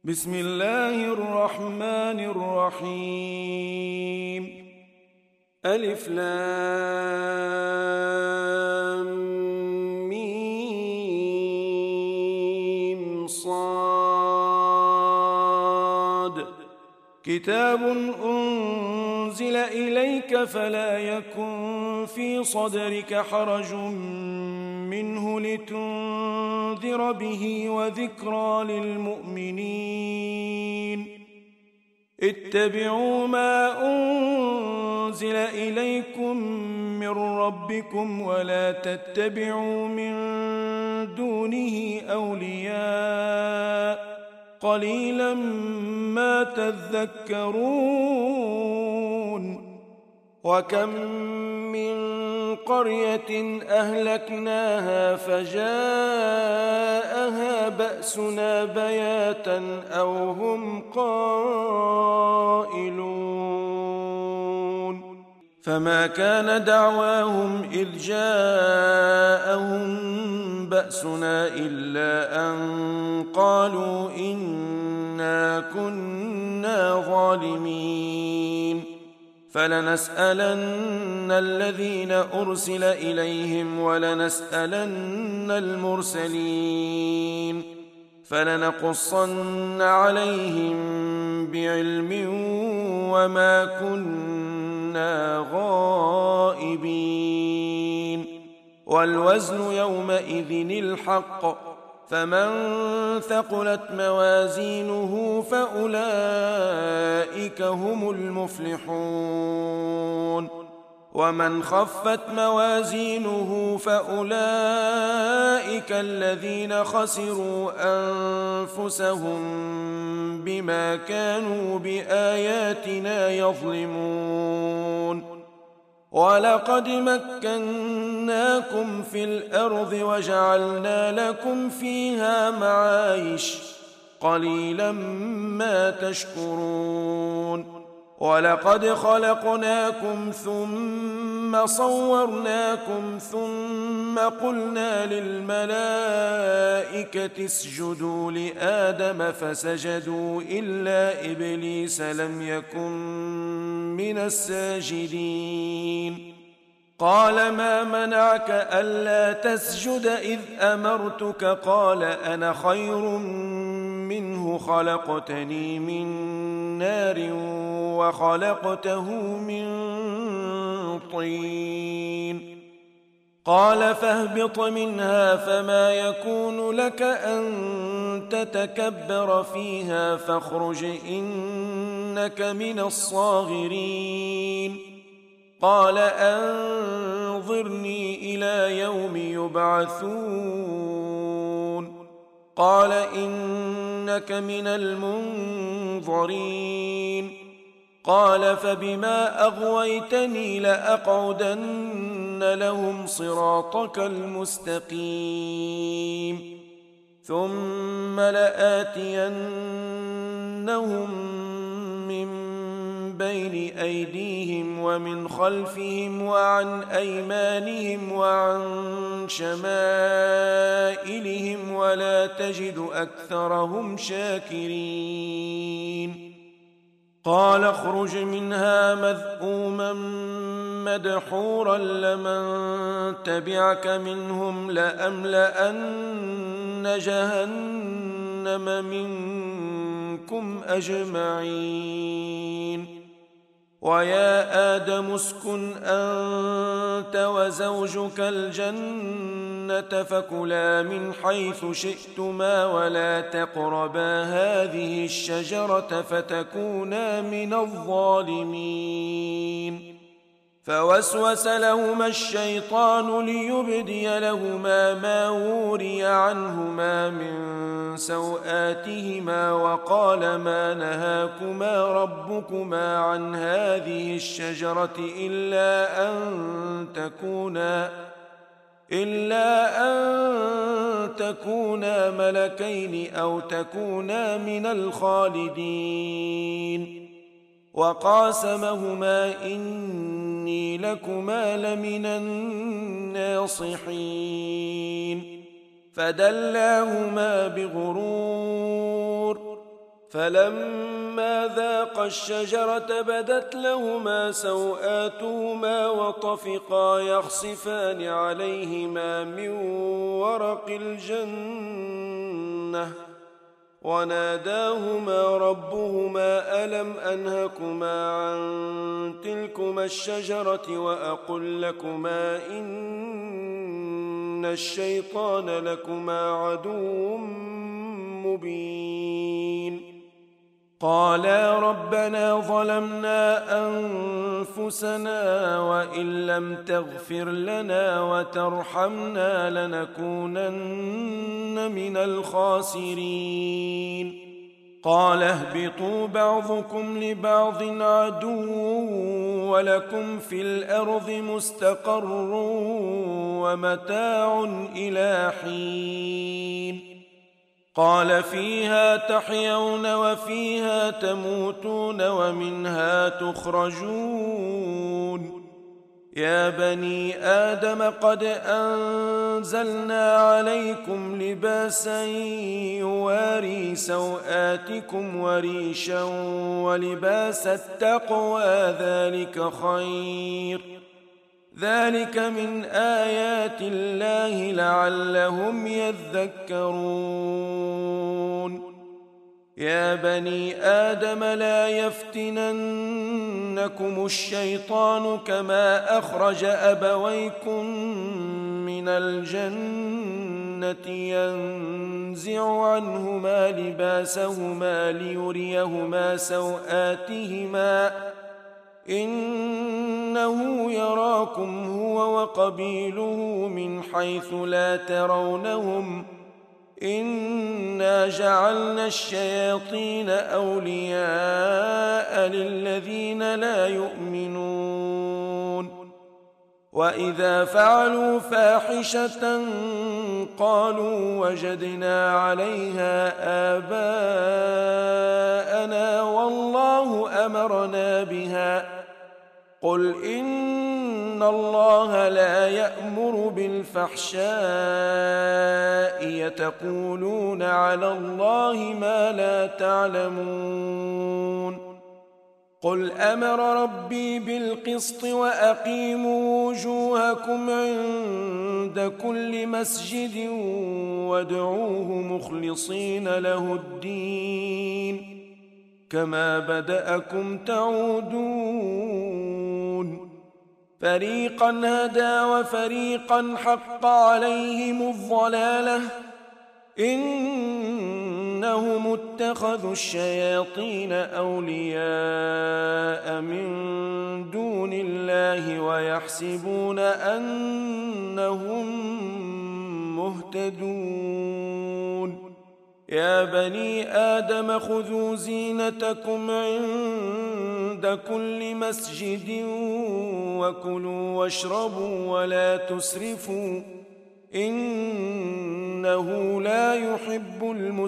بسم الله الرحمن الرحيم. ألف لام ميم صاد. كتاب أنزل إليك فلا يكن في صدرك حرج منه لتنذر به وذكرى للمؤمنين. اتبعوا ما أنزل إليكم من ربكم ولا تتبعوا من دونه أولياء قليلا ما تذكرون. وكم من قرية أهلكناها فجاءها بأسنا بياتا أو هم قائلون. فما كان دعواهم إذ جاءهم بأسنا إلا أن قالوا إنا كنا ظالمين. فلنسألن الذين أرسل إليهم ولنسألن المرسلين فلنقصن عليهم بعلم وما كنا غائبين. والوزن يومئذ الحق فمن ثقلت موازينه فأولئك هم المفلحون. ومن خفت موازينه فأولئك الذين خسروا أنفسهم بما كانوا بآياتنا يظلمون. ولقد مكناكم في الأرض وجعلنا لكم فيها معايش قليلا ما تشكرون. ولقد خلقناكم ثم صورناكم ثم قلنا للملائكة اسجدوا لآدم فسجدوا إلا إبليس لم يكن من الساجدين. قال ما منعك ألا تسجد إذ أمرتك؟ قال أنا خير منه خلقتني من نار وخلقته من طين. قال فاهبط منها فما يكون لك أن تتكبر فيها فاخرج إنك من الصاغرين. قال أنظرني إلى يوم يبعثون. قال إنك من المنظرين. قال فبما أغويتني لأقعدن لهم صراطك المستقيم ثم لآتينهم من بين أيديهم ومن خلفهم وعن أيمانهم وعن شمائلهم ولا تجد أكثرهم شاكرين. قال اخرج منها مذءوما مدحورا لمن تبعك منهم لأملأن جهنم منكم أجمعين. ويا آدم اسكن أنت وزوجك الجنة فكلا من حيث شئتما ولا تقربا هذه الشجرة فتكونا من الظالمين. فوسوس لهما الشيطان ليبدي لهما ما وري عنهما من سوآتهما وقال ما نهاكما ربكما عن هذه الشجرة إلا أن تكونا ملكين أو تكونا من الخالدين. وقاسمهما إني لكما لمن الناصحين. فدلاهما بغرور فلما ذاقا الشجرة بدت لهما سوآتهما وطفقا يخصفان عليهما من ورق الجنة وناداهما ربهما ألم أنهكما عن تلكما الشجرة وأقل لكما إن الشيطان لكما عدو مبين قالا ربنا ظلمنا أنفسنا وإن لم تغفر لنا وترحمنا لنكونن من الخاسرين قال اهبطوا بعضكم لبعض عدو ولكم في الأرض مستقر ومتاع إلى حين قال فيها تحيون وفيها تموتون ومنها تخرجون يا بني آدم قد أنزلنا عليكم لباسا يواري سوآتكم وريشا ولباس التقوى ذلك خير ذلك من آيات الله لعلهم يذكرون يا بني آدم لا يفتننكم الشيطان كما أخرج أبويكم من الجنة ينزع عنهما لباسهما ليريهما سوآتهما إنه يراكم هو وقبيله من حيث لا ترونهم إنا جعلنا الشياطين أولياء للذين لا يؤمنون وإذا فعلوا فاحشة قالوا وجدنا عليها آباءنا والله أمرنا بها قل إن الله لا يأمر بالفحشاء يتقولون على الله ما لا تعلمون قل أمر ربي بالقسط وأقيموا وجوهكم عند كل مسجد وادعوه مخلصين له الدين كما بدأكم تعودون فريقا هدى وفريقا حق عليهم الضلالة إنهم اتخذوا الشياطين أولياء من دون الله ويحسبون أنهم مهتدون يا بني آدم خذوا زينتكم عند كل مسجد وكلوا واشربوا ولا تسرفوا إنه لا يحب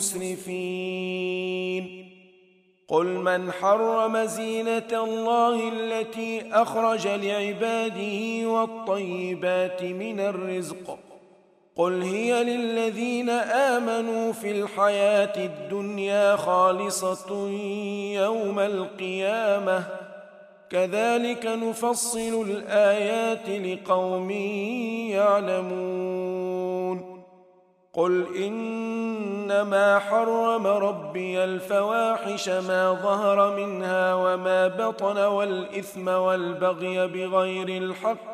المسرفين قل من حرم زينة الله التي أخرج لعباده والطيبات من الرزق قل هي للذين آمنوا في الحياة الدنيا خالصة يوم القيامة كذلك نفصل الآيات لقوم يعلمون قل إنما حرم ربي الفواحش ما ظهر منها وما بطن والإثم والبغي بغير الحق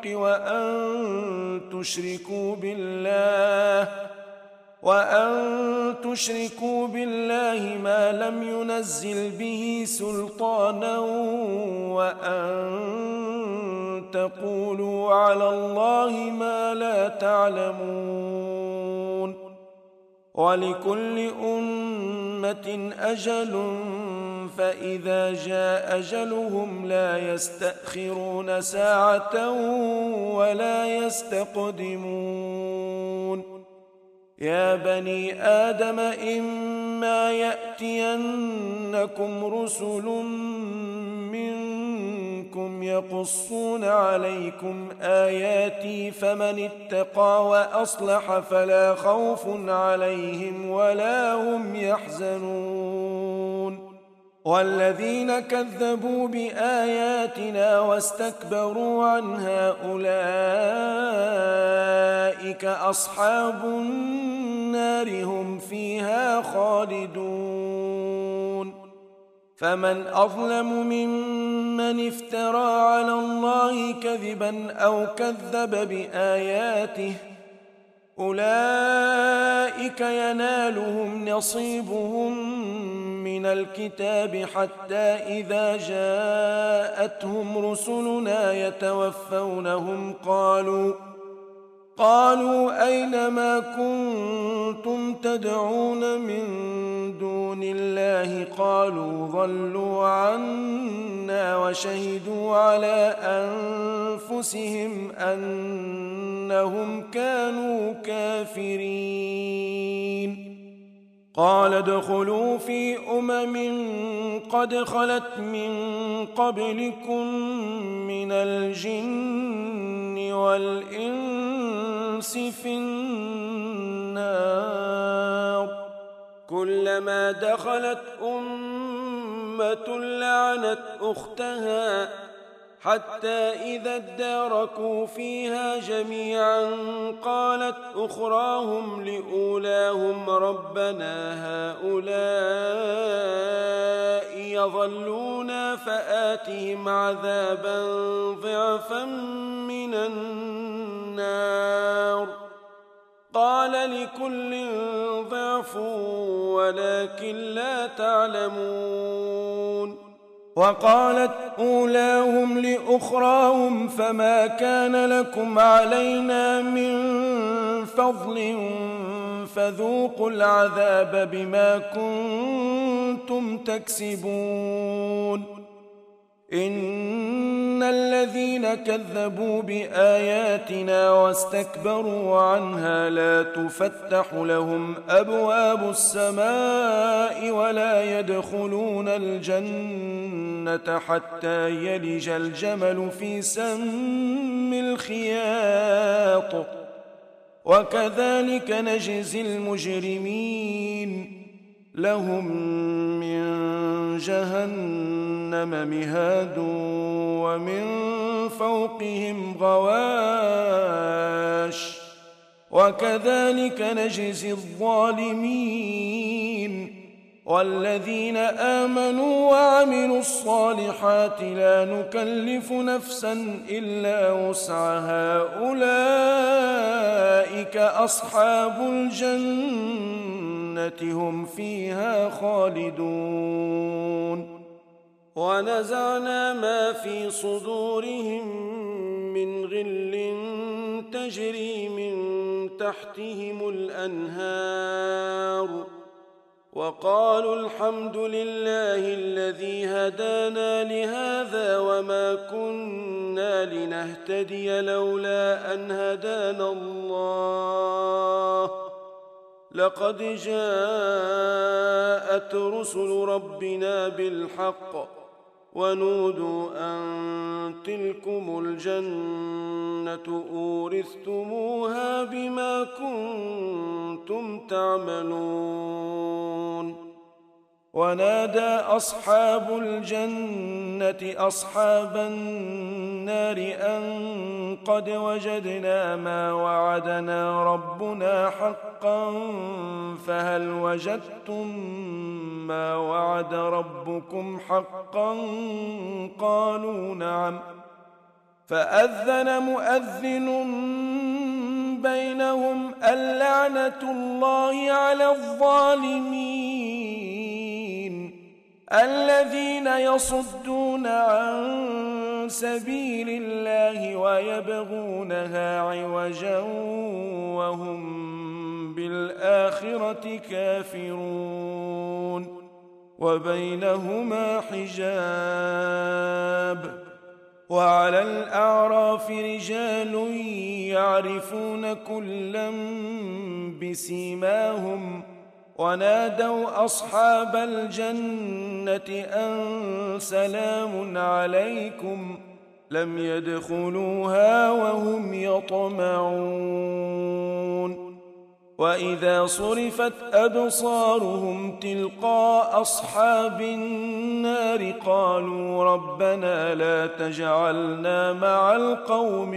وأن تشركوا بالله ما لم ينزل به سلطانا وأن تقولوا على الله ما لا تعلمون ولكل أمة أجل فإذا جاء أجلهم لا يستأخرون ساعة ولا يستقدمون يا بني آدم إما يأتينكم رسل منكم يقصون عليكم آياتي فمن اتقى وأصلح فلا خوف عليهم ولا هم يحزنون والذين كذبوا بآياتنا واستكبروا عنها أولئك أصحاب النار هم فيها خالدون فمن أظلم ممن افترى على الله كذبا أو كذب بآياته أولئك ينالهم نصيبهم من الكتاب حتى إذا جاءتهم رسلنا يتوفونهم قالوا أين ما كنتم تدعون من دون الله قالوا ضلوا عنا وشهدوا على أنفسهم أنهم كانوا كافرين قال ادخلوا في قد خلت من قبلكم من الجن والإنس في النار كلما دخلت أمة لعنت أختها حتى إذا اداركوا فيها جميعا قالت أخراهم لأولاهم ربنا هؤلاء يضلونا فآتهم عذابا ضعفا من النار قال لكل ضعف ولكن لا تعلمون وقالت أولاهم لأخراهم فما كان لكم علينا من فضل فذوقوا العذاب بما كنتم تكسبون إن الذين كذبوا بآياتنا واستكبروا عنها لا تفتح لهم أبواب السماء ولا يدخلون الجنة حتى يلج الجمل في سم الخياط وكذلك نجزي المجرمين لهم من جهنم مهاد ومن فوقهم غواش وكذلك نجزي الظالمين والذين آمنوا وعملوا الصالحات لا نكلف نفسا إلا وسعها أولئك أصحاب الجنة هم فيها خالدون ونزعنا ما في صدورهم من غل تجري من تحتهم الأنهار وقالوا الحمد لله الذي هدانا لهذا وما كنا لنهتدي لولا أن هدانا الله لقد جاءت رسل ربنا بالحق ونودوا أن تلكم الجنة أورثتموها بما كنتم تعملون ونادى أصحاب الجنة أصحاب النار أن قد وجدنا ما وعدنا ربنا حقا فهل وجدتم ما وعد ربكم حقا قالوا نعم فأذن مؤذن بينهم اللعنة الله على الظالمين الذين يصدون عن سبيل الله ويبغونها عوجا وهم بالآخرة كافرون وبينهما حجاب وعلى الأعراف رجال يعرفون كلا بسيماهم ونادوا أصحاب الجنة أن سلام عليكم لم يدخلوها وهم يطمعون وإذا صرفت أبصارهم تلقاء أصحاب النار قالوا ربنا لا تجعلنا مع القوم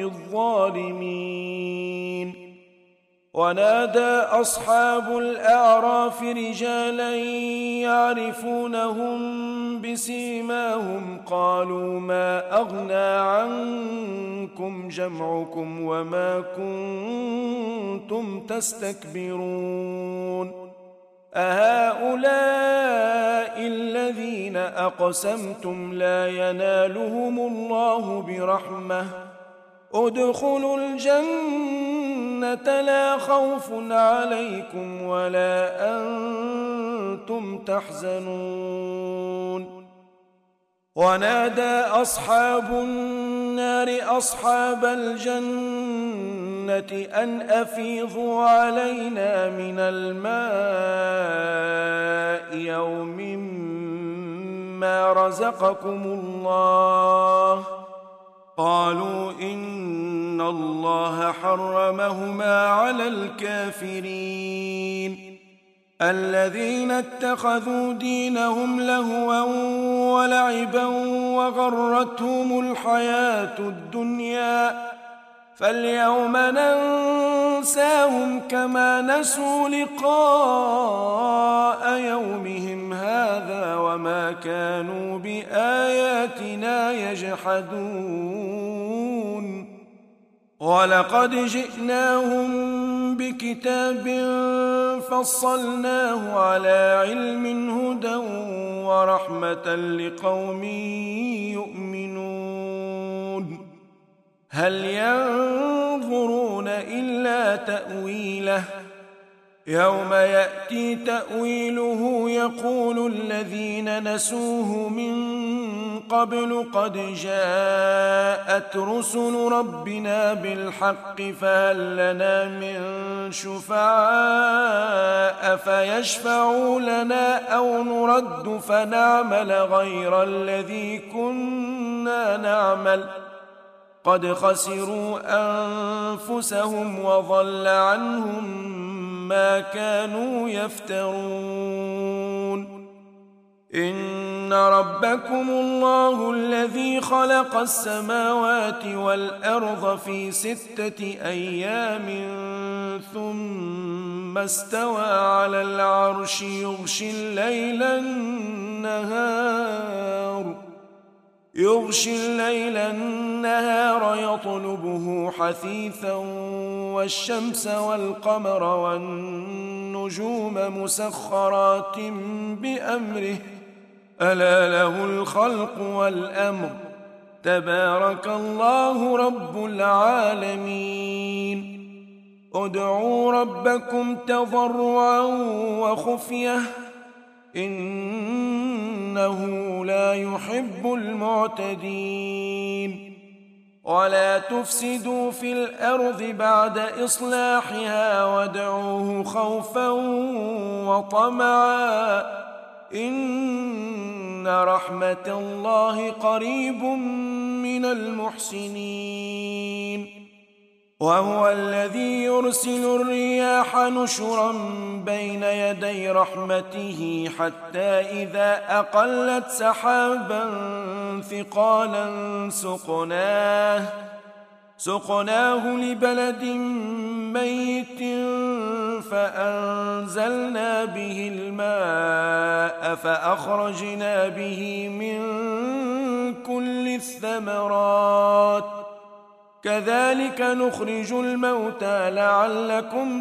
الظالمين ونادى أصحاب الأعراف رجالا يعرفونهم بسيماهم قالوا ما أغنى عنكم جمعكم وما كنتم تستكبرون أهؤلاء الذين أقسمتم لا ينالهم الله برحمة ادخلوا الجنة لا خوف عليكم ولا أنتم تحزنون ونادى أصحاب النار أصحاب الجنة أن أفيضوا علينا من الماء يوم ما رزقكم الله قالوا إن الله حرمهما على الكافرين الذين اتخذوا دينهم لهوا ولعبا وغرتهم الحياة الدنيا فاليوم ننساهم كما نسوا لقاء يومهم هذا وما كانوا بآياتنا يجحدون ولقد جئناهم بكتاب فصلناه على علم هدى ورحمة لقوم يؤمنون هل ينظرون إلا تأويله يوم يأتي تأويله يقول الذين نسوه من قبل قد جاءت رسل ربنا بالحق فهل لنا من شفعاء فيشفعوا لنا أو نرد فنعمل غير الذي كنا نعمل قد خسروا أنفسهم وضل عنهم ما كانوا يفترون إن ربكم الله الذي خلق السماوات والأرض في 6 أيام ثم استوى على العرش يغشي الليل النهار يطلبه حثيثا والشمس والقمر والنجوم مسخرات بأمره ألا له الخلق والأمر تبارك الله رب العالمين ادعوا ربكم تضرعا وخفية إنه لا يحب المعتدين ولا تفسدوا في الأرض بعد إصلاحها وادعوه خوفا وطمعا إن رحمة الله قريب من المحسنين وهو الذي يرسل الرياح نشرا بين يدي رحمته حتى إذا أقلت سحابا ثقالا سقناه لبلد ميت فأنزلنا به الماء فأخرجنا به من كل الثمرات كذلك نخرج الموتى لعلكم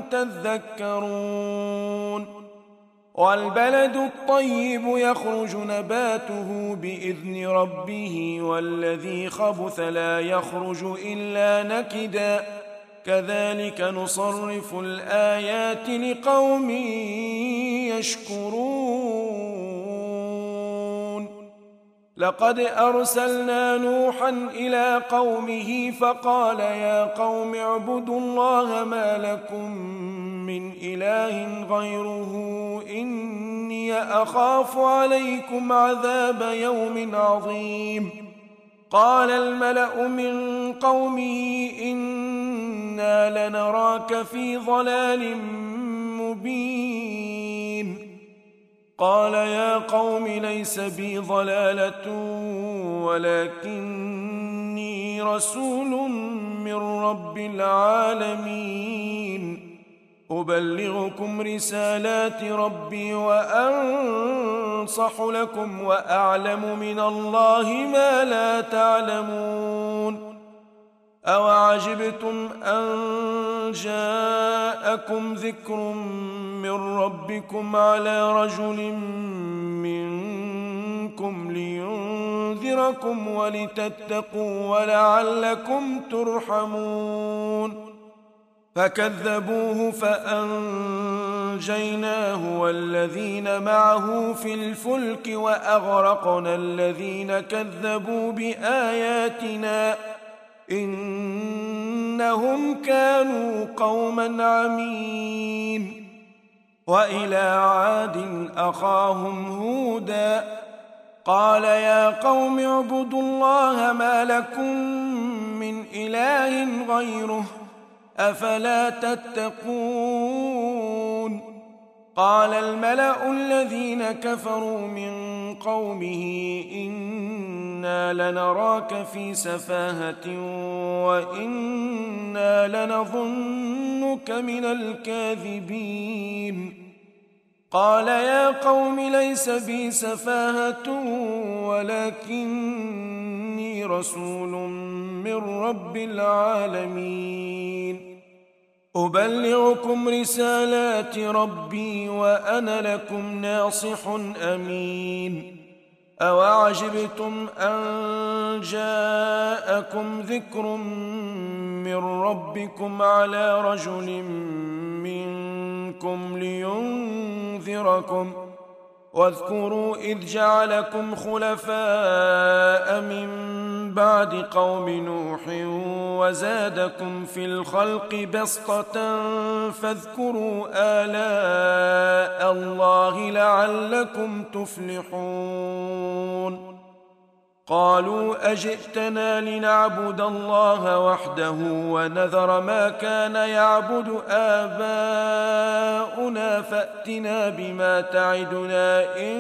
تذكرون والبلد الطيب يخرج نباته بإذن ربه والذي خبث لا يخرج إلا نكدا كذلك نصرف الآيات لقوم يشكرون لقد أرسلنا نوحا إلى قومه فقال يا قوم اعبدوا الله ما لكم من إله غيره إني أخاف عليكم عذاب يوم عظيم قال الملأ من قومه إنا لنراك في ضلال مبين قال يا قوم ليس بي ضلالة ولكني رسول من رب العالمين أبلغكم رسالات ربي وأنصح لكم وأعلم من الله ما لا تعلمون أوعجبتم أن جاءكم ذكر من ربكم على رجل منكم لينذركم ولتتقوا ولعلكم ترحمون فكذبوه فأنجيناه والذين معه في الفلك وأغرقنا الذين كذبوا بآياتنا إنهم كانوا قوما عمين وإلى عاد أخاهم هودا قال يا قوم اعبدوا الله ما لكم من إله غيره أفلا تتقون قال الملأ الذين كفروا من قومه إنا لنراك في سفاهة وإنا لنظنك من الكاذبين قال يا قوم ليس بي سفاهة ولكني رسول من رب العالمين أبلغكم رسالات ربي وأنا لكم ناصح أمين أوعجبتم أن جاءكم ذكر من ربكم على رجل منكم لينذركم واذكروا إذ جعلكم خلفاء من بعد قوم نوح وزادكم في الخلق بسطة فاذكروا آلاء الله لعلكم تفلحون قالوا أجئتنا لنعبد الله وحده ونذر ما كان يعبد آباؤنا فأتنا بما تعدنا إن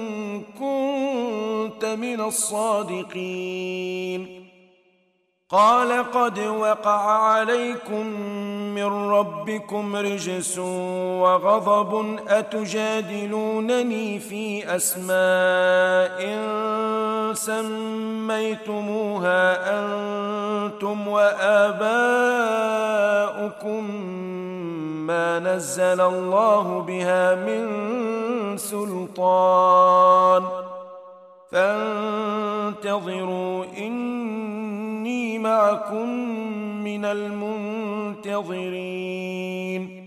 كنت من الصادقين قال قد وقع عليكم من ربكم رجس وغضب أتجادلونني في أسماء سميتموها أنتم وآباؤكم ما نزل الله بها من سلطان فانتظروا إني معكم من المنتظرين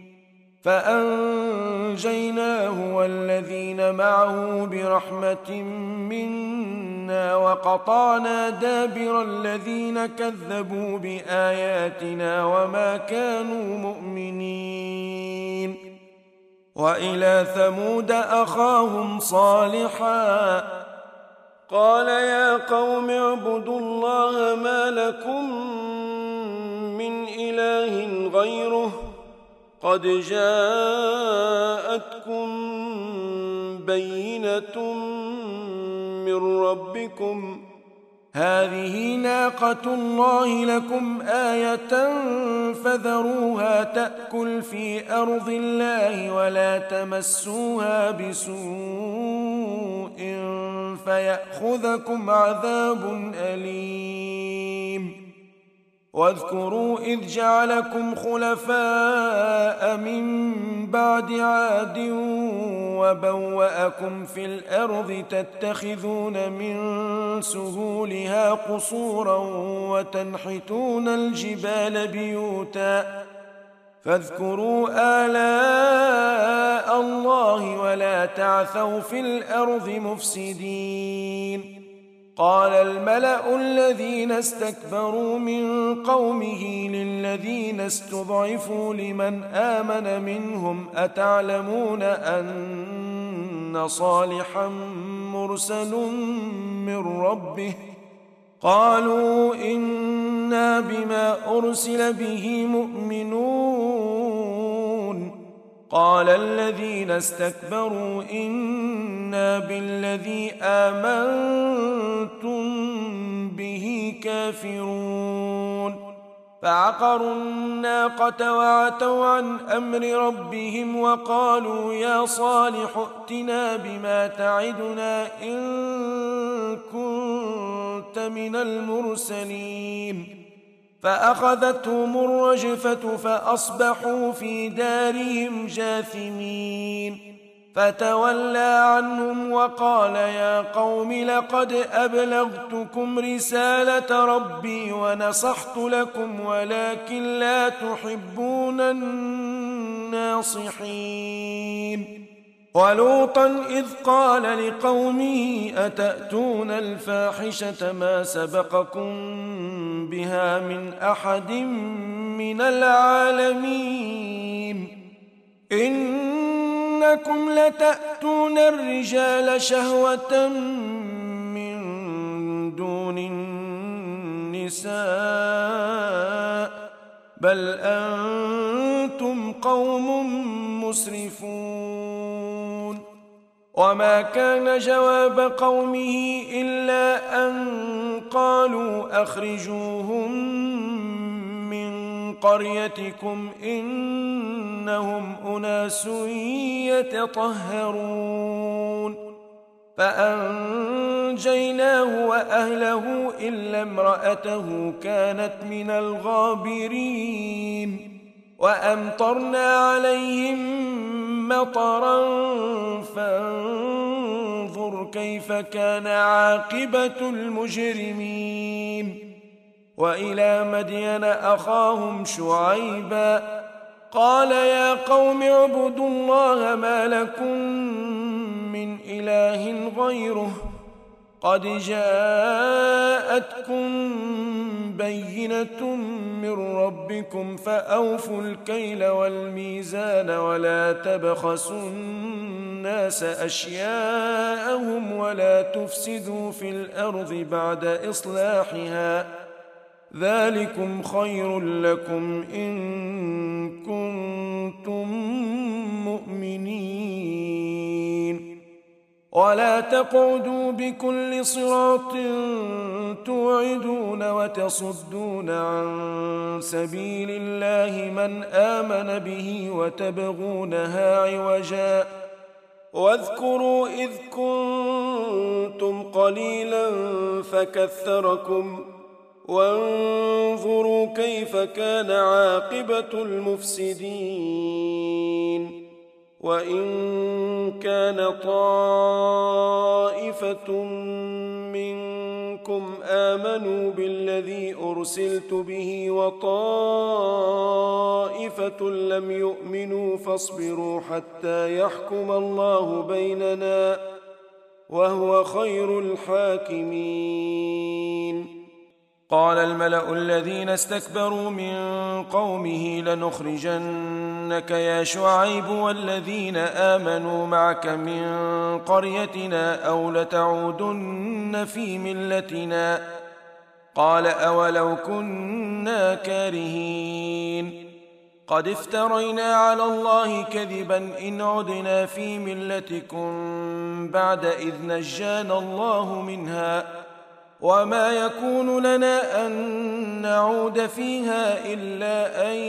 فأنجيناه والذين معه برحمة منا وقطعنا دابر الذين كذبوا بآياتنا وما كانوا مؤمنين وإلى ثمود أخاهم صالحا قال يا قوم اعبدوا الله ما لكم من إله غيره قد جاءتكم بينة من ربكم هذه ناقة الله لكم آية فذروها تأكل في أرض الله ولا تمسوها بسوء فيأخذكم عذاب أليم واذكروا إذ جعلكم خلفاء من بعد عاد وبوأكم في الأرض تتخذون من سهولها قصورا وتنحتون الجبال بيوتا فاذكروا آلاء الله ولا تعثوا في الأرض مفسدين قال الملأ الذين استكبروا من قومه للذين استضعفوا لمن آمن منهم أتعلمون أن صالحا مرسل من ربه قالوا إنا بما أرسل به مؤمنون قال الذين استكبروا إنا بالذي آمنتم به كافرون فعقروا الناقة وعتوا عن أمر ربهم وقالوا يا صالح ائتنا بما تعدنا إن كنت من المرسلين فأخذتهم الرجفة فأصبحوا في دارهم جاثمين فتولى عنهم وقال يا قوم لقد أبلغتكم رسالة ربي ونصحت لكم ولكن لا تحبون الناصحين ولوطا إذ قال لقومه أتأتون الفاحشة ما سبقكم بها من أحد من العالمين إنكم لتأتون الرجال شهوة من دون النساء بل أنتم قوم مسرفون وما كان جواب قومه إلا أن قالوا أخرجوهم من قريتكم إنهم أناس يتطهرون فأنجيناه وأهله إلا امرأته كانت من الغابرين وأمطرنا عليهم مطرا فانظر كيف كان عاقبة المجرمين وإلى مدين أخاهم شعيبا قال يا قوم اعبدوا الله ما لكم من إله غيره قد جاءتكم بينة من ربكم فأوفوا الكيل والميزان ولا تبخسوا الناس أشياءهم ولا تفسدوا في الأرض بعد إصلاحها ذلكم خير لكم إن كنتم مؤمنين ولا تقعدوا بكل صراط توعدون وتصدون عن سبيل الله من آمن به وتبغونها عوجا واذكروا إذ كنتم قليلا فكثركم وانظروا كيف كان عاقبة المفسدين وإن كان طائفة منكم آمنوا بالذي أرسلت به وطائفة لم يؤمنوا فاصبروا حتى يحكم الله بيننا وهو خير الحاكمين قال الملأ الذين استكبروا من قومه لنخرجنك يا شعيب والذين آمنوا معك من قريتنا أو لتعودن في ملتنا قال أولو كنا كارهين قد افترينا على الله كذبا إن عدنا في ملتكم بعد إذ نجانا الله منها وما يكون لنا أن نعود فيها إلا أن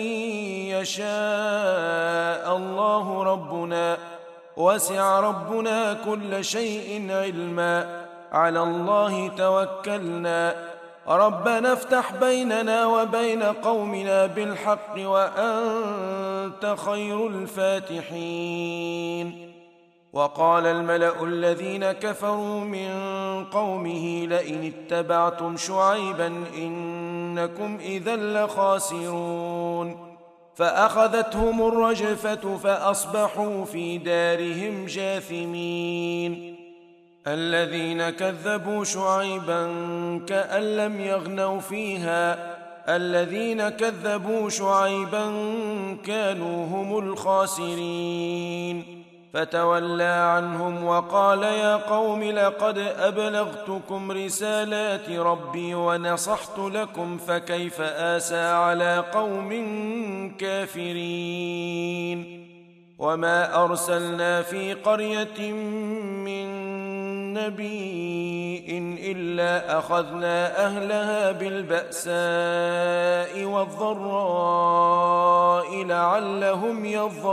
يشاء الله ربنا وسع ربنا كل شيء علما على الله توكلنا ربنا افتح بيننا وبين قومنا بالحق وأنت خير الفاتحين وقال الملأ الذين كفروا من قومه لئن اتبعتم شعيبا إنكم إذا لخاسرون فأخذتهم الرجفة فأصبحوا في دارهم جاثمين الذين كذبوا شعيبا كأن لم يغنوا فيها الذين كذبوا شعيبا كانوا هم الخاسرين فتولى عنهم وقال يا قوم لقد أبلغتكم رسالات ربي ونصحت لكم فكيف آسى على قوم كافرين وما أرسلنا في قرية من نبي إلا أخذنا أهلها بالبأساء والضراء لعلهم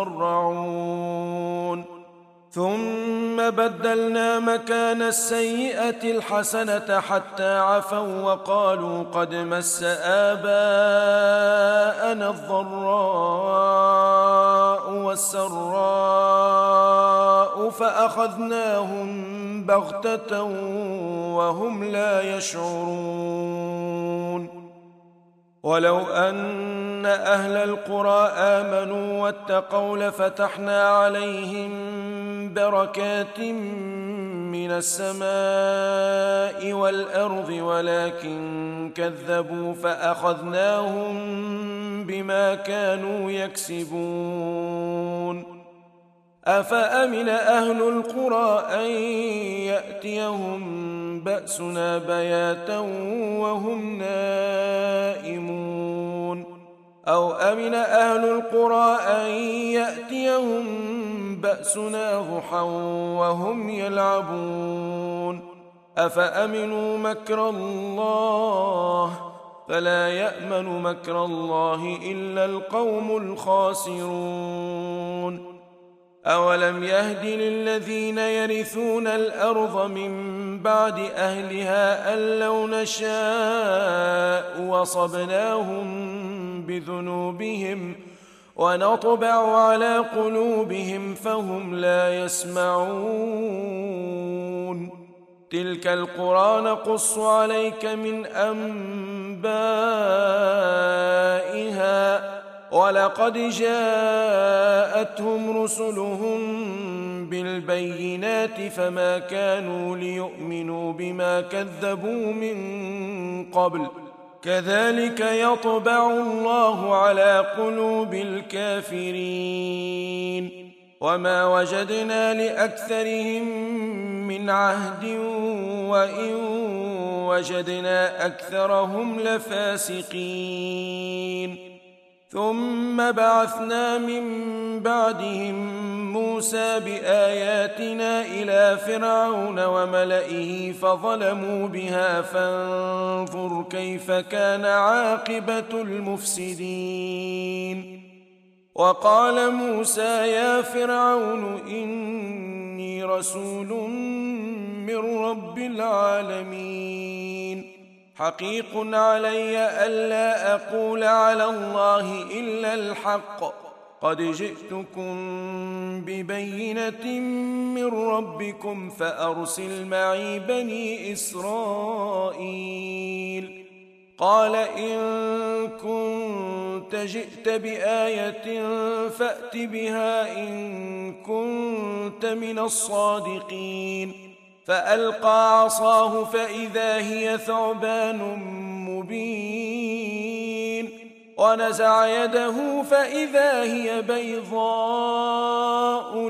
يضرعون ثم بدلنا مكان السيئة الحسنة حتى عفوا وقالوا قد مس آباءنا الضراء والسراء فأخذناهم بغتة وهم لا يشعرون ولو أن أهل القرى آمنوا واتقوا لفتحنا عليهم بركات من السماء والأرض ولكن كذبوا فأخذناهم بما كانوا يكسبون أفأمن أهل القرى أن يأتيهم بأسنا بياتا وهم نائمون أو أمن أهل القرى أن يأتيهم بأسنا ضحى وهم يلعبون أفأمنوا مكر الله فلا يأمن مكر الله إلا القوم الخاسرون أولم يهد للذين يرثون الأرض من بعد أهلها أن لو نشاء وصبناهم بذنوبهم ونطبع على قلوبهم فهم لا يسمعون تلك القرى نقص عليك من أنبائها ولقد جاءتهم رسلهم بالبينات فما كانوا ليؤمنوا بما كذبوا من قبل كذلك يطبع الله على قلوب الكافرين وما وجدنا لأكثرهم من عهد وإن وجدنا أكثرهم لفاسقين ثم بعثنا من بعدهم موسى بآياتنا إلى فرعون وملئه فظلموا بها فانظر كيف كان عاقبة المفسدين وقال موسى يا فرعون إني رسول من رب العالمين حقيق علي ألا أقول على الله إلا الحق قد جئتكم ببينة من ربكم فأرسل معي بني إسرائيل قال إن كنت جئت بآية فأت بها إن كنت من الصادقين فألقى عصاه فإذا هي ثعبان مبين ونزع يده فإذا هي بيضاء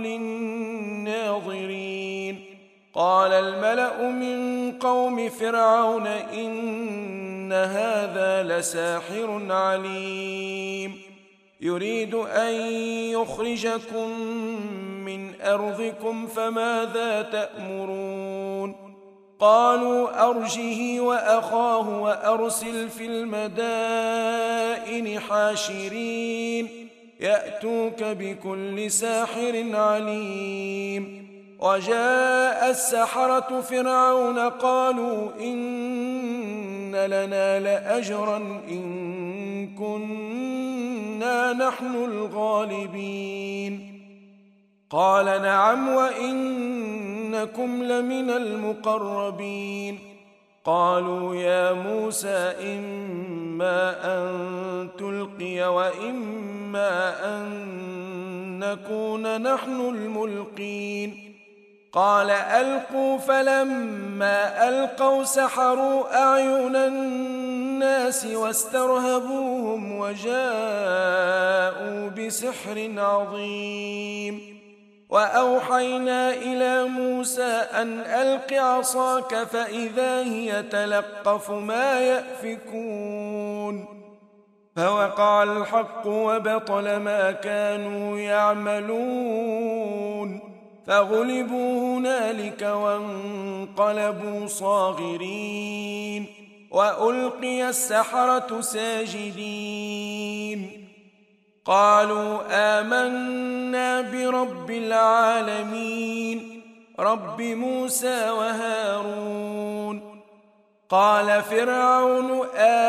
للناظرين قال الملأ من قوم فرعون إن هذا لساحر عليم يريد أن يخرجكم من أرضكم فماذا تأمرون قالوا أرجه وأخاه وأرسل في المدائن حاشرين يأتوك بكل ساحر عليم وجاء السحرة فرعون قالوا إن لنا لأجرا إن كنا نحن الغالبين قال نعم وإنكم لمن المقربين قالوا يا موسى إما أن تلقي وإما أن نكون نحن الملقين قال ألقوا فلما ألقوا سحروا أعين الناس واسترهبوهم وجاءوا بسحر عظيم وأوحينا إلى موسى أن ألق عصاك فإذا هي تلقف ما يأفكون فوقع الحق وبطل ما كانوا يعملون فغلبوا هنالك وانقلبوا صاغرين وألقي السحرة ساجدين قالوا آمنا برب العالمين رب موسى وهارون قال فرعون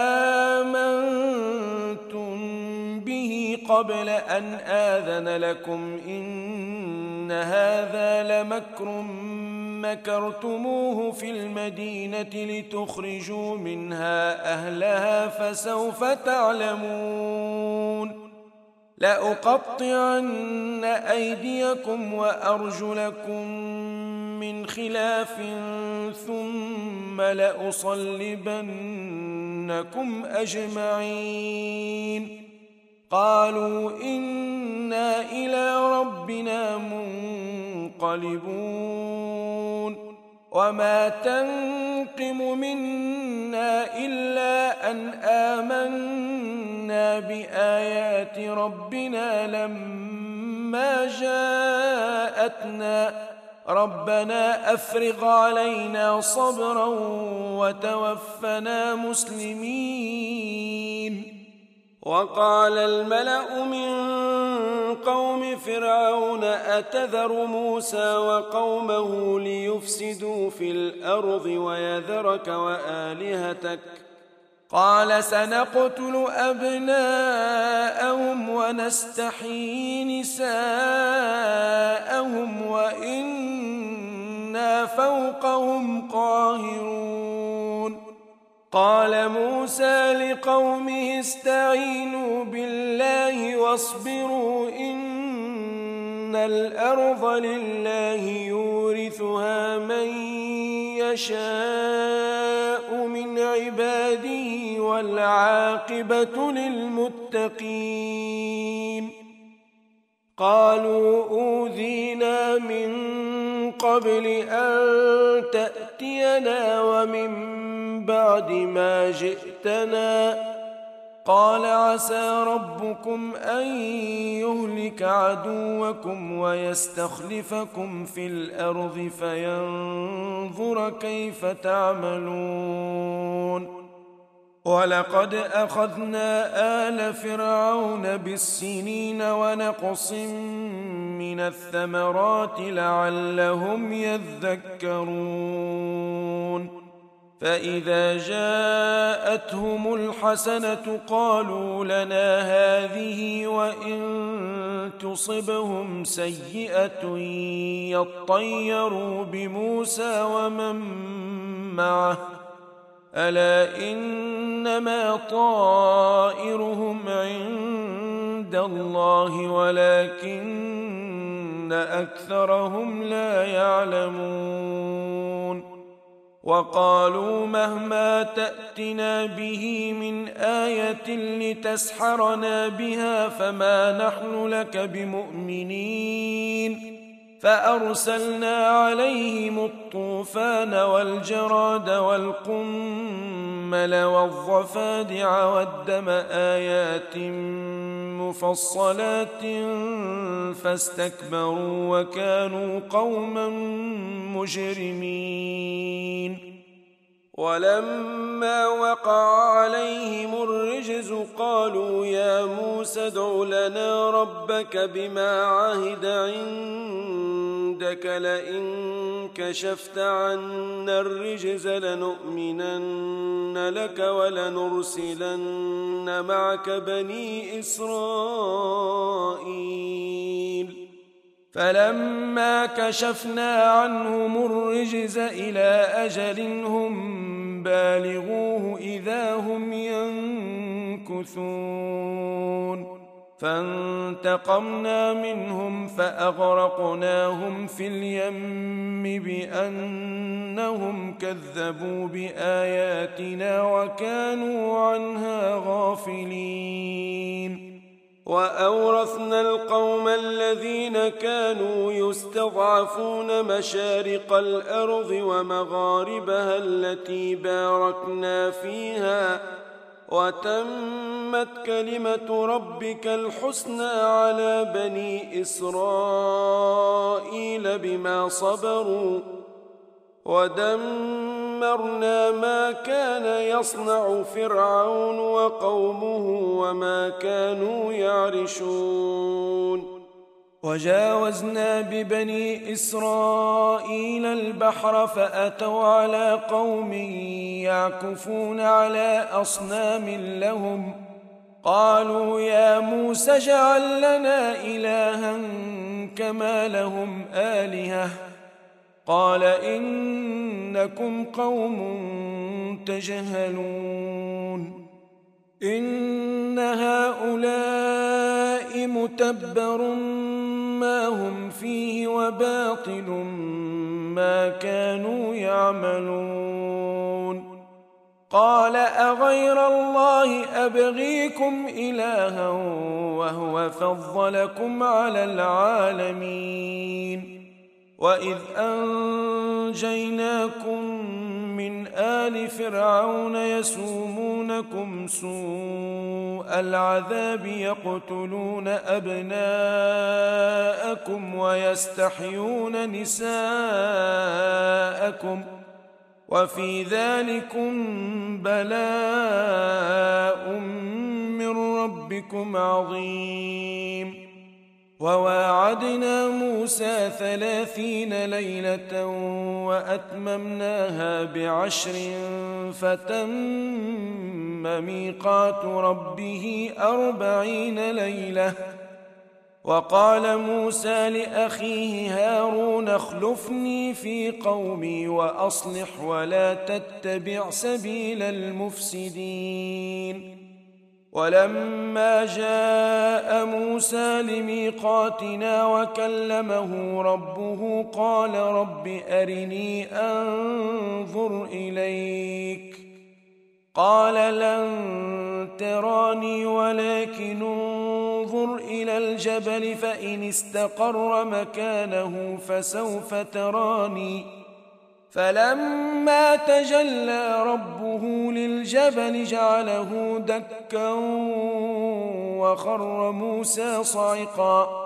آمنتم به قبل أن آذن لكم إن هذا لمكر مكرتموه في المدينة لتخرجوا منها أهلها فسوف تعلمون لأقطعن أيديكم وأرجلكم من خلاف ثم لأصلبنكم أجمعين قالوا إنا إلى ربنا منقلبون وما تنقم منا إلا أن آمنا بآيات ربنا لما جاءتنا ربنا أفرغ علينا صبرا وتوفنا مسلمين وقال الملأ من قوم فرعون أتذر موسى وقومه ليفسدوا في الأرض ويذرك وآلهتك قال سنقتل أبناءهم ونستحيي نساءهم وإنا فوقهم قاهرون قال موسى لقومه استعينوا بالله واصبروا إن الأرض لله يورثها من يشاء من عباده والعاقبة للمتقين قالوا أوذينا من قبل أن تأتينا ومن بعد ما جئتنا قال عسى ربكم أن يهلك عدوكم ويستخلفكم في الأرض فينظر كيف تعملون ولقد أخذنا آل فرعون بالسنين ونقص من الثمرات لعلهم يذكرون فإذا جاءتهم الحسنة قالوا لنا هذه وإن تصبهم سيئة يطيروا بموسى ومن معه ألا إنما طائرهم عند الله ولكن أكثرهم لا يعلمون وقالوا مهما تأتنا به من آية لتسحرنا بها فما نحن لك بمؤمنين فأرسلنا عليهم الطوفان والجراد والقمل والضفادع والدم آيات مفصلات فاستكبروا وكانوا قوما مجرمين ولما وقع عليهم الرجز قالوا يا موسى ادع لنا ربك بما عهد عندك لئن كشفت عنا الرجز لنؤمنن لك ولنرسلن معك بني إسرائيل فلما كشفنا عنهم الرجز إلى أجل هم بالغوه إذا هم ينكثون فانتقمنا منهم فأغرقناهم في اليم بأنهم كذبوا بآياتنا وكانوا عنها غافلين وأورثنا القوم الذين كانوا يستضعفون مشارق الأرض ومغاربها التي باركنا فيها وتمت كلمة ربك الحسنى على بني إسرائيل بما صبروا ودمرنا ما كان يصنع فرعون وقومه وما كانوا يعرشون وجاوزنا ببني إسرائيل البحر فأتوا على قوم يعكفون على أصنام لهم قالوا يا موسى اجعل لنا إلها كما لهم آلهة قال إنكم قوم تجهلون إن هؤلاء متبر ما هم فيه وباطل ما كانوا يعملون قال أغير الله أبغيكم إلها وهو فضلكم على العالمين وإذ أنجيناكم من آل فرعون يسومونكم سوء العذاب يقتلون أبناءكم ويستحيون نساءكم وفي ذلكم بلاء من ربكم عظيم وواعدنا موسى 30 ليلة وأتممناها ب10 فتم ميقات ربه 40 ليلة وقال موسى لأخيه هارون اخلفني في قومي وأصلح ولا تتبع سبيل المفسدين ولما جاء موسى لميقاتنا وكلمه ربه قال رب أرني أنظر إليك قال لن تراني ولكن انظر إلى الجبل فإن استقر مكانه فسوف تراني فلما تجلى ربه للجبل جعله دكا وخر موسى صعقا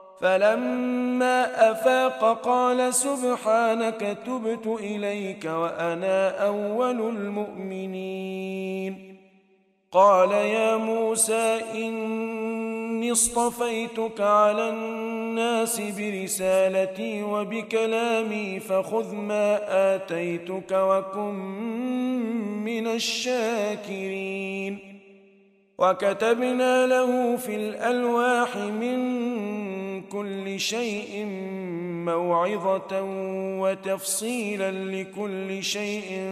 فلما أفاق قال سبحانك تبت إليك وأنا أول المؤمنين قال يا موسى إني اصطفيتك على الناس برسالتي وبكلامي فخذ ما آتيتك وكن من الشاكرين وكتبنا له في الألواح من كل شيء موعظة وتفصيلا لكل شيء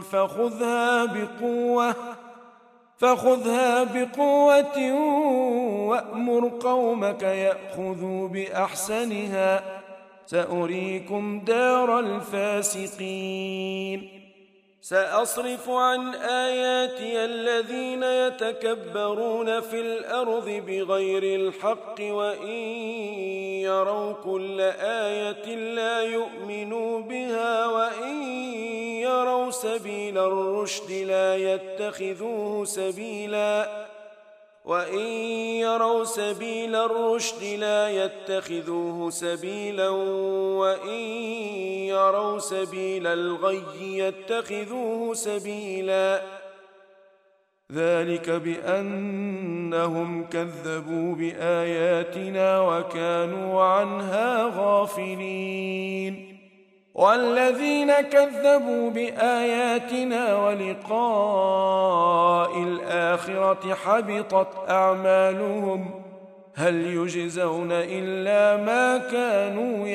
فخذها بقوة وأمر قومك يأخذوا بأحسنها سأريكم دار الفاسقين سأصرف عن آياتي الذين يتكبرون في الأرض بغير الحق وإن يروا كل آية لا يؤمنوا بها وإن يروا سبيل الرشد لا يتخذوه سبيلا وإن يروا سبيل الغي يتخذوه سبيلا ذلك بأنهم كذبوا بآياتنا وكانوا عنها غافلين والذين كذبوا بآياتنا ولقاء الآخرة حبطت أعمالهم هل يجزون إلا ما كانوا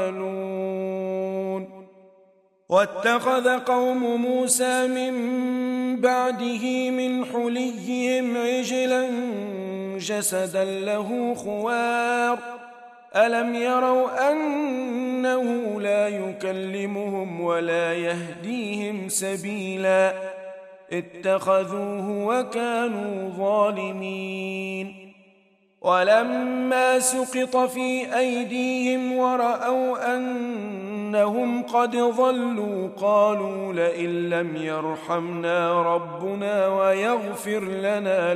يعملون واتخذ قوم موسى من بعده من حليهم عجلا جسدا له خوار ألم يروا أنه لا يكلمهم ولا يهديهم سبيلا اتخذوه وكانوا ظالمين ولما سقط في أيديهم ورأوا أنهم قد ضلوا قالوا لئن لم يرحمنا ربنا ويغفر لنا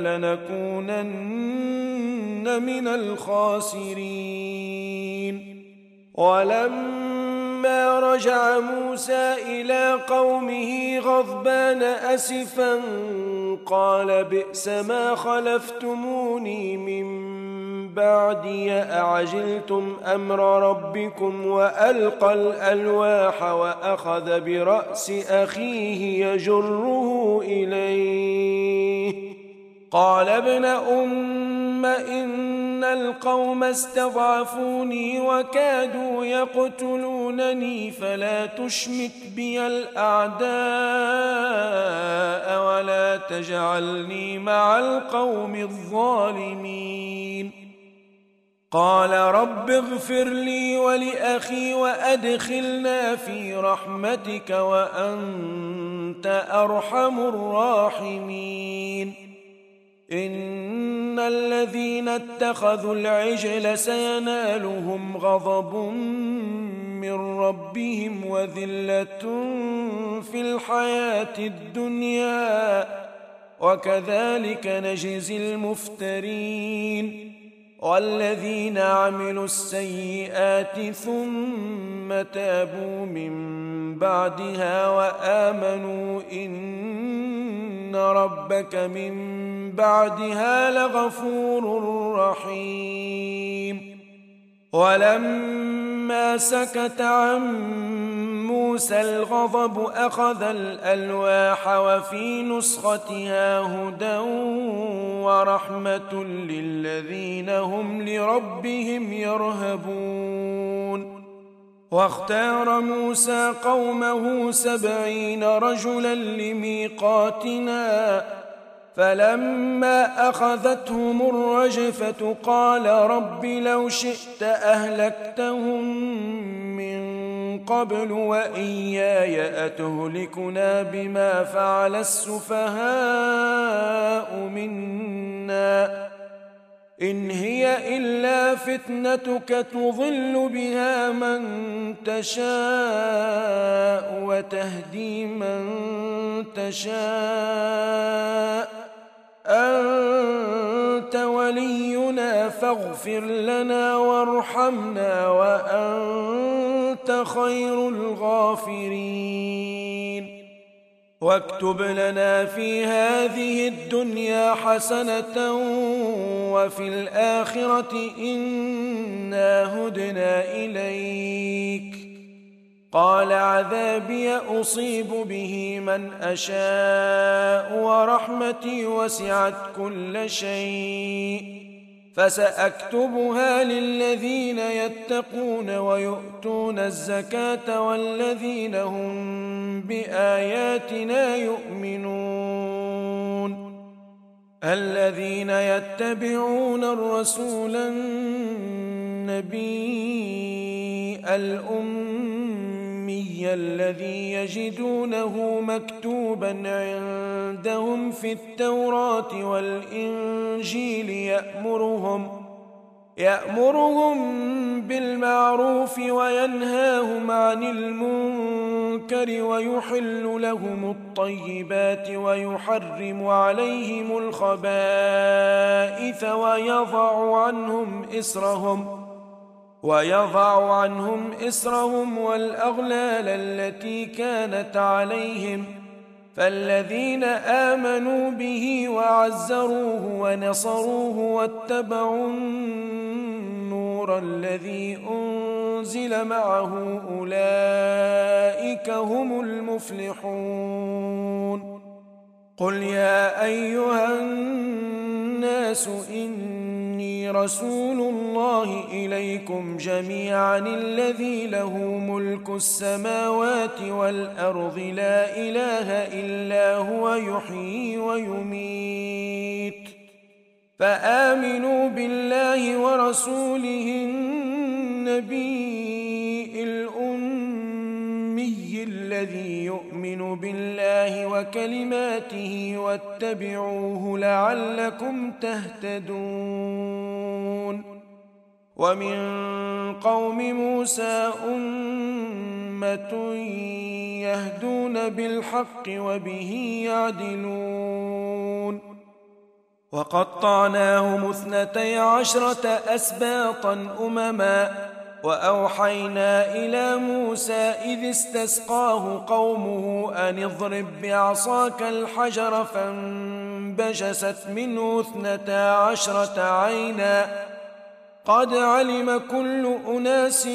لنكونن من الخاسرين. ولما رجع موسى إلى قومه غضبان أسفا قال بئس ما خلفتموني من بعدي أعجلتم أمر ربكم وألقى الألواح وأخذ برأس أخيه يجره إليه قال ابن أم إن القوم استضعفوني وكادوا يقتلونني فلا تشمت بي الأعداء ولا تجعلني مع القوم الظالمين. قال رب اغفر لي ولأخي وأدخلنا في رحمتك وأنت أرحم الراحمين. إن الذين اتخذوا العجل سينالهم غضب من ربهم وذلة في الحياة الدنيا وكذلك نجزي المفترين. والذين عملوا السيئات ثم تابوا من بعدها وآمنوا إن ربك من بعدها لغفور رحيم. ولما سكت عن موسى الغضب أخذ الألواح وفي نسختها هدى ورحمة للذين هم لربهم يرهبون. واختار موسى قومه 70 رجلا لميقاتنا فلما أخذتهم الرجفة قال رب لو شئت أهلكتهم من قبل وإياي أتهلكنا بما فعل السفهاء منا إن هي إلا فتنتك تضل بها من تشاء وتهدي من تشاء أنت ولينا فاغفر لنا وارحمنا وأنت خير الغافرين. واكتب لنا في هذه الدنيا حسنة وفي الآخرة إنا هدنا إليك. قال عذابي أصيب به من أشاء ورحمتي وسعت كل شيء فسأكتبها للذين يتقون ويؤتون الزكاة والذين هم بآياتنا يؤمنون. الذين يتبعون الرسول النبي الأمي الذي يجدونه مكتوبا عندهم في التوراة والإنجيل يأمرهم بالمعروف وينهاهم عن المنكر ويحل لهم الطيبات ويحرم عليهم الخبائث ويضع عنهم إسرهم والأغلال التي كانت عليهم. فالذين آمنوا به وعزروه ونصروه واتبعوا النور الذي أنزل معه أولئك هم المفلحون. قل يا أيها الناس إني رسول الله إليكم جميعا الذي له ملك السماوات والأرض لا إله إلا هو يحيي ويميت. فآمنوا بالله ورسوله النبي الأمي الذي يؤمن بالله وكلماته واتبعوه لعلكم تهتدون. ومن قوم موسى أمة يهدون بالحق وبه يعدلون وقطعناهم 12 أسباطا أمما وأوحينا إلى موسى إذ استسقاه قومه أن اضرب بعصاك الحجر فانبجست منه 12 عينا قد علم كل أناس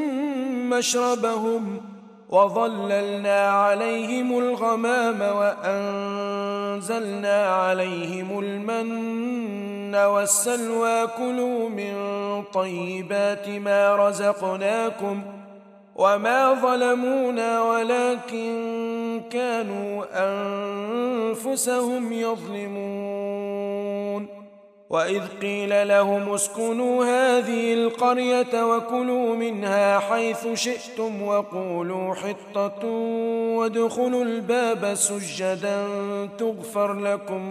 مشربهم وظللنا عليهم الغمام وأنزلنا عليهم المن والسلوى كلوا من طيبات ما رزقناكم وما ظلمونا ولكن كانوا أنفسهم يظلمون وإذ قيل لهم اسكنوا هذه القرية وكلوا منها حيث شئتم وقولوا حطة وادخلوا الباب سجدا تغفر لكم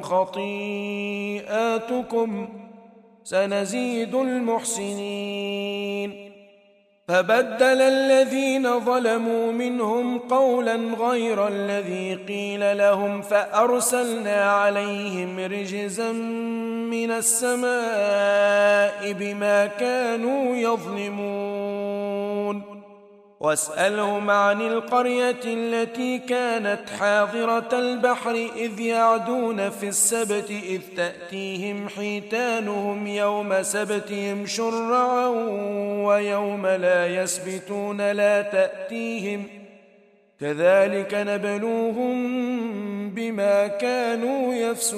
خطيئاتكم سنزيد المحسنين فبدل الذين ظلموا منهم قولا غير الذي قيل لهم فأرسلنا عليهم رجزا من السماء بما كانوا يظلمون واسألهم عن القرية التي كانت حاضرة البحر إذ يعدون في السبت إذ تأتيهم حيتانهم يوم سبتهم شرعا ويوم لا يسبتون لا تأتيهم كذلك نبلوهم بما كانوا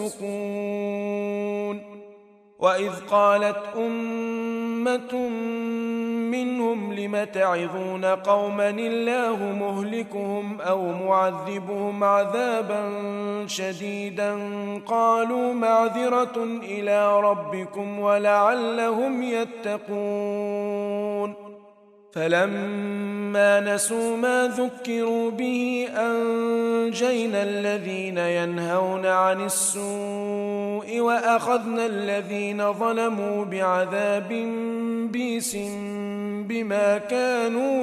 يفسقون وإذ قالت أمة منهم لم تعظون قوما الله مهلكهم أو معذبهم عذابا شديدا قالوا معذرة إلى ربكم ولعلهم يتقون فلما نسوا ما ذكروا به أنجينا الذين ينهون عن السوء وأخذنا الذين ظلموا بعذاب بئس بما كانوا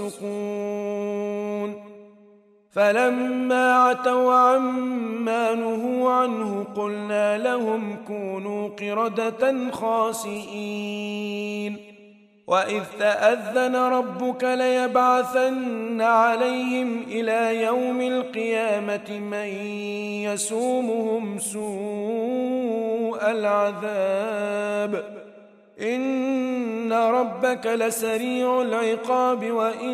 يفسقون فلما عتوا عما نهوا عنه قلنا لهم كونوا قردة خاسئين وإذ تأذن ربك ليبعثن عليهم إلى يوم القيامة من يسومهم سوء العذاب إن ربك لسريع العقاب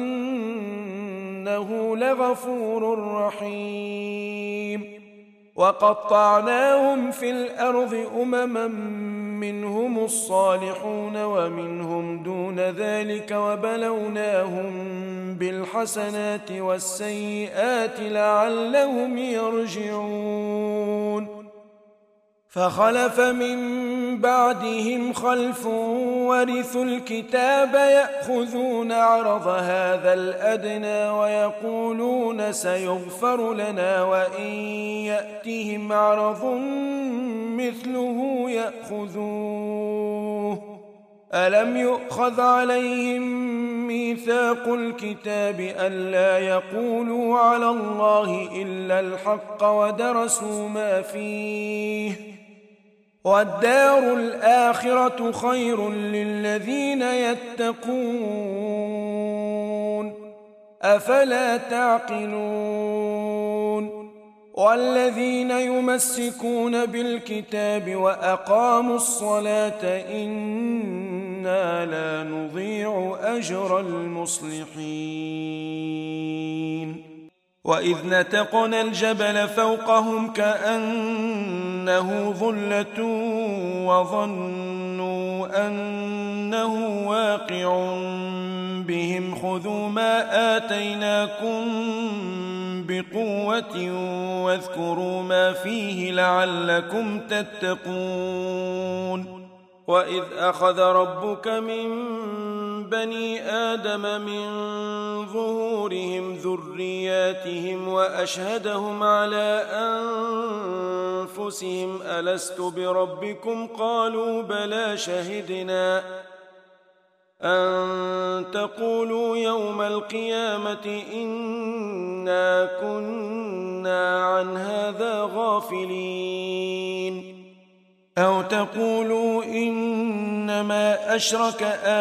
وإنه لغفور رحيم وقطعناهم في الأرض أمما منهم الصالحون ومنهم دون ذلك وبلوناهم بالحسنات والسيئات لعلهم يرجعون فخلف من بعدهم خلف ورثوا الكتاب يأخذون عرض هذا الأدنى ويقولون سيغفر لنا وإن يأتهم عرض مثله يأخذوه ألم يؤخذ عليهم ميثاق الكتاب ألا يقولوا على الله إلا الحق ودرسوا ما فيه والدار الآخرة خير للذين يتقون أفلا تعقلون والذين يمسكون بالكتاب وأقاموا الصلاة إنا لا نضيع أجر المصلحين وإذ نتقنا الجبل فوقهم كأنه ظلة وظنوا أنه واقع بهم خذوا ما آتيناكم بقوة واذكروا ما فيه لعلكم تتقون وإذ أخذ ربك من بني آدم من ظهورهم ذرياتهم وأشهدهم على أنفسهم ألست بربكم قالوا بلى شهدنا أن تقولوا يوم القيامة إنا كنا عن هذا غافلين أو تقولوا إنما أشرك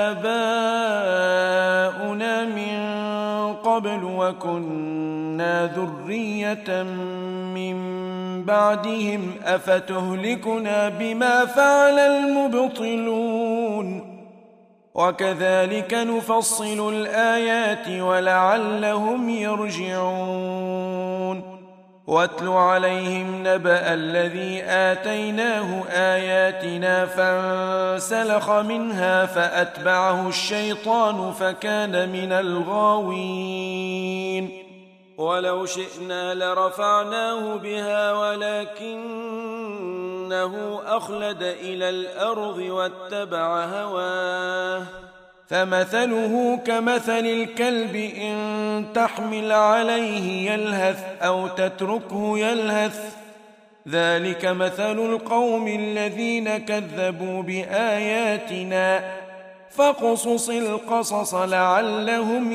آباؤنا من قبل وكنا ذرية من بعدهم أفتهلكنا بما فعل المبطلون وكذلك نفصل الآيات ولعلهم يرجعون واتل عليهم نبأ الذي آتيناه آياتنا فانسلخ منها فأتبعه الشيطان فكان من الغاوين ولو شئنا لرفعناه بها ولكنه أخلد إلى الأرض واتبع هواه فمثله كمثل الكلب إن تحمل عليه يلهث أو تتركه يلهث ذلك مثل القوم الذين كذبوا بآياتنا فاقصص القصص لعلهم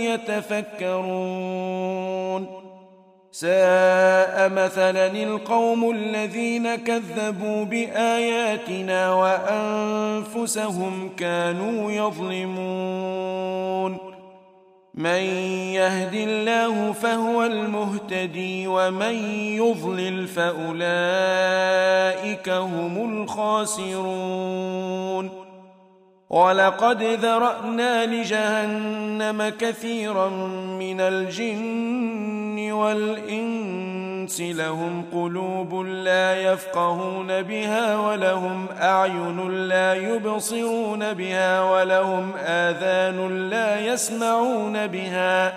يتفكرون ساء مثلا القوم الذين كذبوا بآياتنا وأنفسهم كانوا يظلمون من يهد الله فهو المهتدي ومن يضلل فأولئك هم الخاسرون ولقد ذرأنا لجهنم كثيرا من الجن والإنس لهم قلوب لا يفقهون بها ولهم أعين لا يبصرون بها ولهم آذان لا يسمعون بها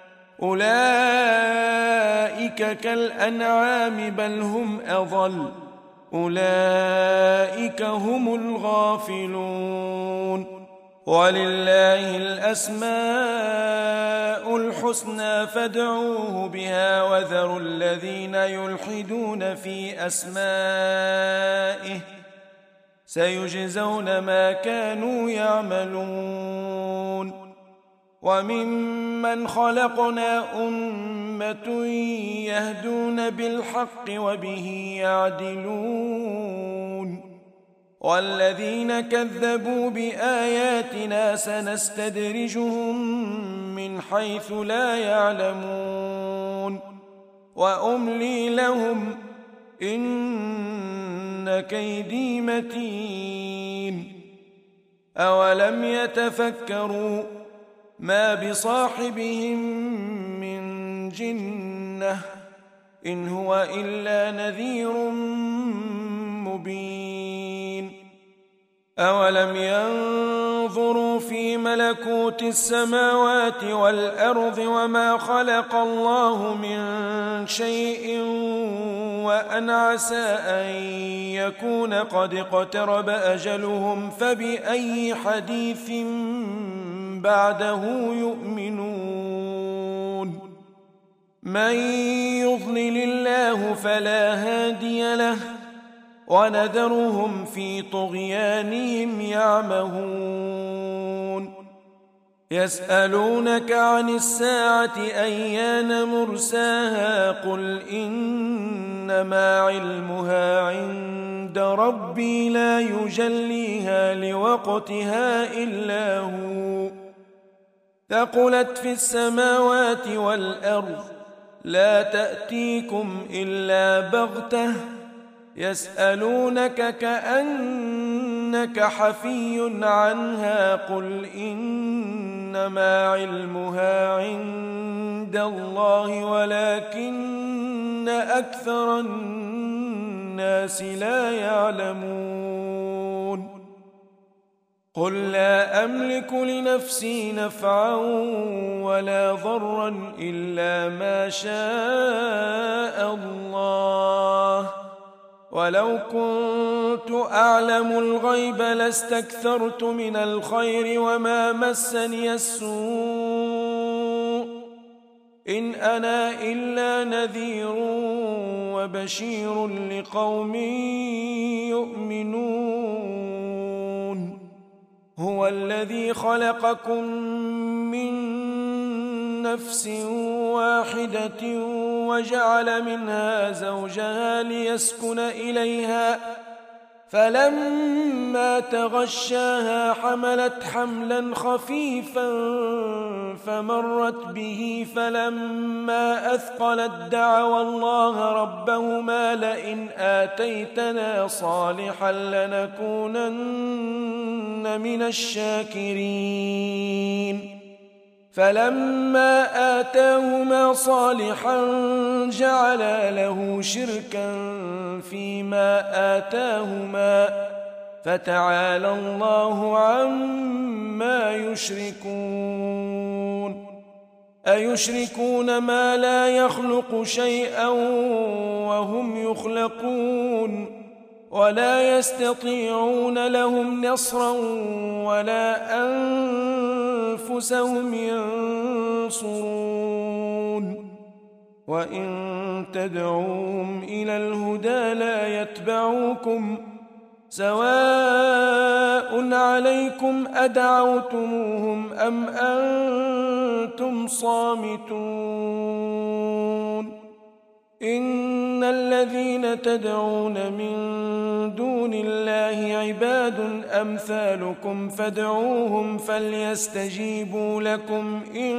أولئك كالأنعام بل هم أضل أولئك هم الغافلون ولله الأسماء الحسنى فادعوه بها وذروا الذين يلحدون في أسمائه سيجزون ما كانوا يعملون وممن خلقنا أمة يهدون بالحق وبه يعدلون والذين كذبوا بآياتنا سنستدرجهم من حيث لا يعلمون وأملي لهم إن كيدي متين أولم يتفكروا ما بصاحبهم من جنة إن هو إلا نذير مبين أولم ينظروا في ملكوت السماوات والأرض وما خلق الله من شيء وأن عسى أن يكون قد اقترب أجلهم فبأي حديث بعده يؤمنون من يضلل الله فلا هادي له ونذرهم في طغيانهم يعمهون يسألونك عن الساعة أيان مرساها قل إنما علمها عند ربي لا يجليها لوقتها إلا هو ثقلت في السماوات والأرض لا تأتيكم إلا بغتة يسألونك كأنك حفي عنها قل إنما علمها عند الله ولكن أكثر الناس لا يعلمون قل لا أملك لنفسي نفعا ولا ضرا إلا ما شاء الله ولو كنت أعلم الغيب لاستكثرت من الخير وما مسني السوء إن أنا إلا نذير وبشير لقوم يؤمنون هو الذي خلقكم من نفس واحدة وجعل منها زوجها ليسكن إليها فلما تغشاها حملت حملا خفيفا فمرت به فلما أثقلت دعوا الله ربهما لئن آتيتنا صالحا لنكونن من الشاكرين فلما آتاهما صالحا جعلا له شركا فيما آتاهما فتعالى الله عما يشركون أيشركون ما لا يخلق شيئا وهم يخلقون ولا يستطيعون لهم نصرا ولا أنفسهم ينصرون وإن تدعوهم إلى الهدى لا يتبعوكم سواء عليكم أدعوتموهم أم أنتم صامتون إن الذين تدعون من دون الله عباد أمثالكم فادعوهم فليستجيبوا لكم إن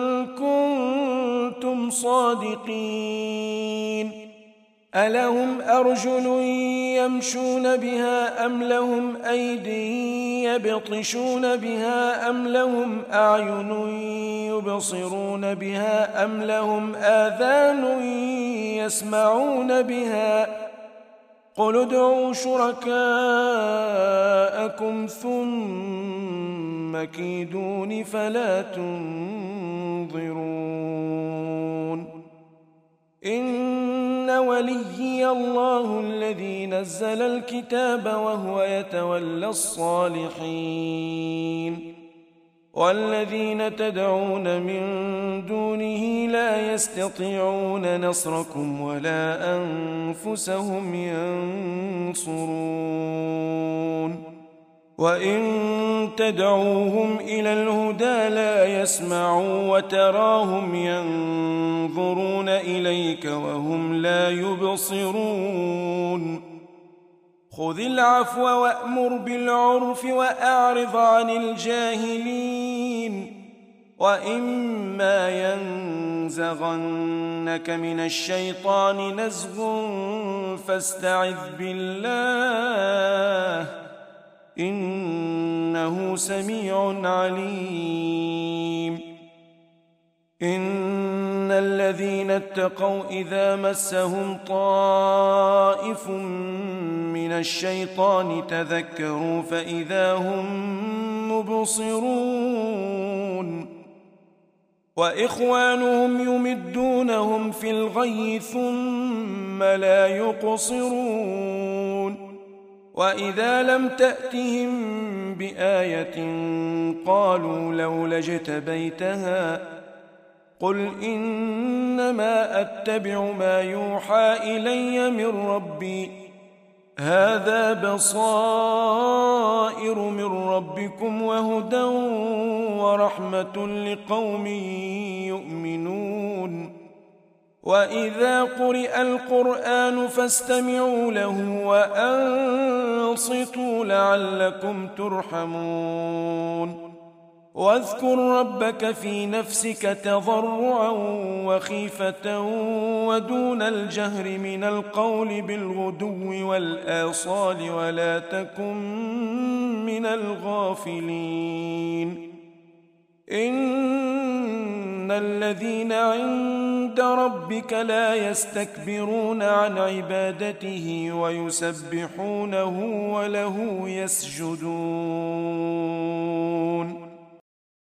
كنتم صادقين ألهم أرجل يمشون بها أم لهم أيدي يبطشون بها أم لهم أعين يبصرون بها أم لهم آذان يسمعون بها قل ادعوا شركاءكم ثم كيدون فلا تنظرون إن وليي الله الذي نزل الكتاب وهو يتولى الصالحين والذين تدعون من دونه لا يستطيعون نصركم ولا أنفسهم ينصرون وإن تدعوهم إلى الهدى لا يسمعوا وتراهم ينظرون إليك وهم لا يبصرون خذ العفو وأمر بالعرف وأعرض عن الجاهلين وإما ينزغنك من الشيطان نزغ فاستعذ بالله إنه سميع عليم إن الذين اتقوا إذا مسهم طائف من الشيطان تذكروا فإذا هم مبصرون وإخوانهم يمدونهم في الغي ثم لا يقصرون وإذا لم تأتهم بآية قالوا لولا اجتبيتها قل إنما أتبع ما يوحى إلي من ربي هذا بصائر من ربكم وهدى ورحمة لقوم يؤمنون وإذا قرئ القرآن فاستمعوا له وأنصتوا لعلكم ترحمون واذكر ربك في نفسك تضرعا وخيفة ودون الجهر من القول بالغدو والآصال ولا تكن من الغافلين إن الذين عند ربك لا يستكبرون عن عبادته ويسبحونه وله يسجدون